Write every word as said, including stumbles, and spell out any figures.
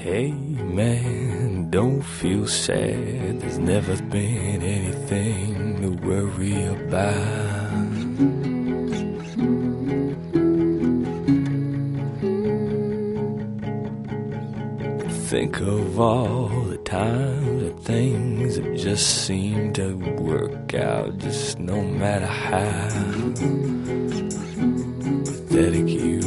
Hey man, don't feel sad. There's never been anything to worry about. Think of all the times that things have just seemed to work out, just no matter how pathetic you